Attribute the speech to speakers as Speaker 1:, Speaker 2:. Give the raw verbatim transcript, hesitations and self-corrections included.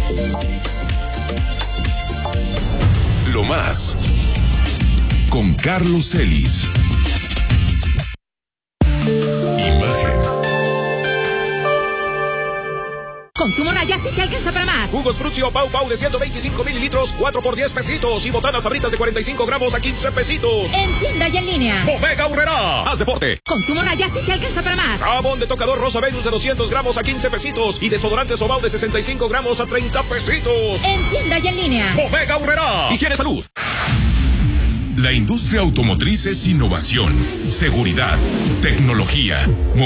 Speaker 1: Lo más con Carlos Celis. Imagen.
Speaker 2: Consumo Raya sí te alcanza para más.
Speaker 3: Jugos Frutio Pau Pau de ciento veinticinco mililitros, cuatro por diez pesitos. Y botanas Sabritas de cuarenta y cinco gramos a quince pesitos.
Speaker 2: En tienda y en línea.
Speaker 3: Bodega Aurrerá. Haz deporte.
Speaker 2: Consumo Raya sí te alcanza para más.
Speaker 3: Jabón de tocador Rosa Venus de doscientos gramos a quince pesitos. Y desodorante Sobao de sesenta y cinco gramos a treinta pesitos.
Speaker 2: En tienda y en línea.
Speaker 3: Bodega Aurrerá. Higiene Salud.
Speaker 1: La industria automotriz es innovación, seguridad, tecnología,